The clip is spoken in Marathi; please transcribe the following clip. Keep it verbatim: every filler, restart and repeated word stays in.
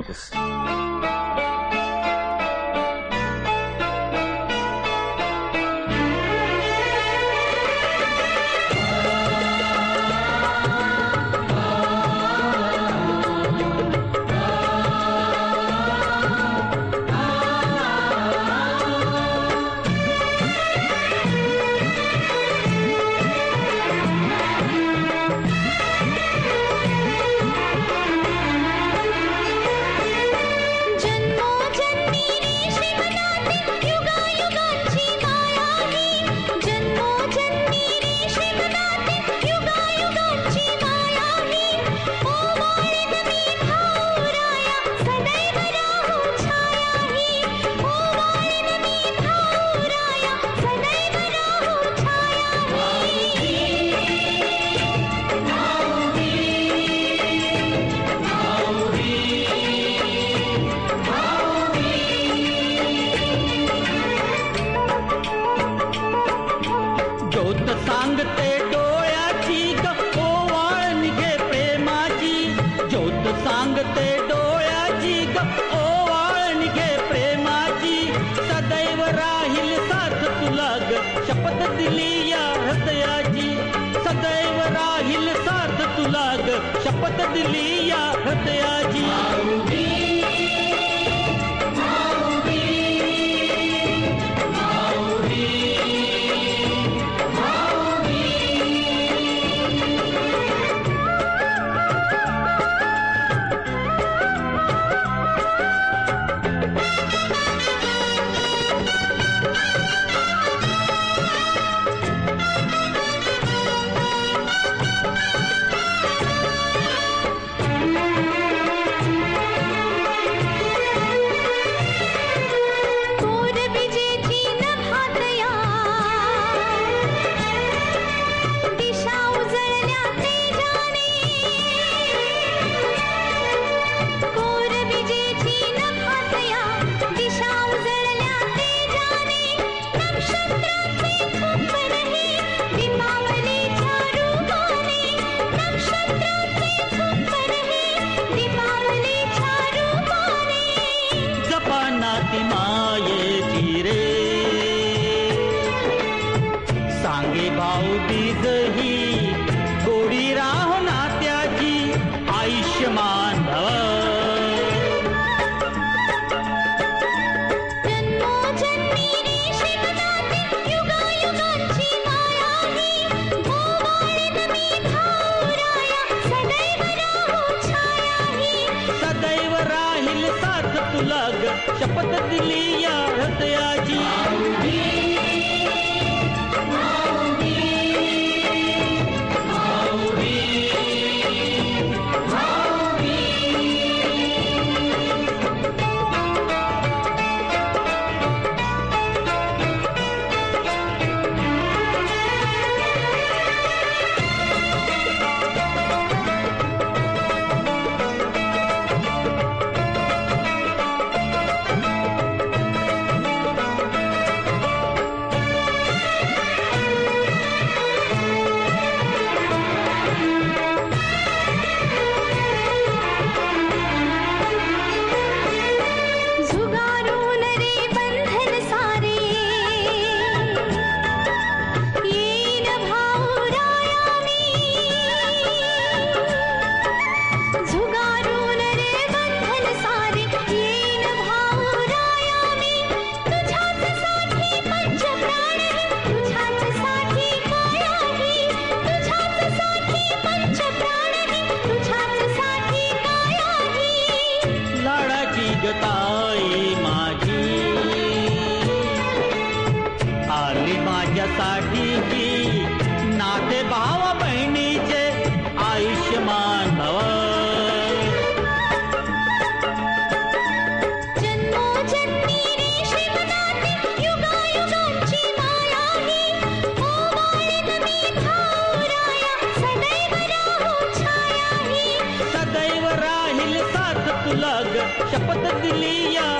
होतस. सांगते डोळ्याची ग ओवाळण घे प्रेमाची, ज्योत सांगते डोळ्याची ग ओवाळण घे प्रेमाची, सदैव राहील साथ तुला ग शपथ दिली या हृदयाची, सदैव राहील साथ तुला ग शपथ दिली या हृदयाची. नाती मायेची रे सांगे भाऊ बीज ही गोडी राहो नात्याची, आयुष्यमान भव. सदैव राहील साथ तुला ग शपथ दिली या हृदयाची. ताई माझी आली माझ्यासाठी की नाते भाव बहिणीचे आयुष्यमान भव. जन्मोजन्मी रेशी मनाती युगायुगांची माया ही, ओवाळीन मी भाऊराया सदैव राहू छाया ही. सदैव राहील साथ तुला ग शपथ दिली या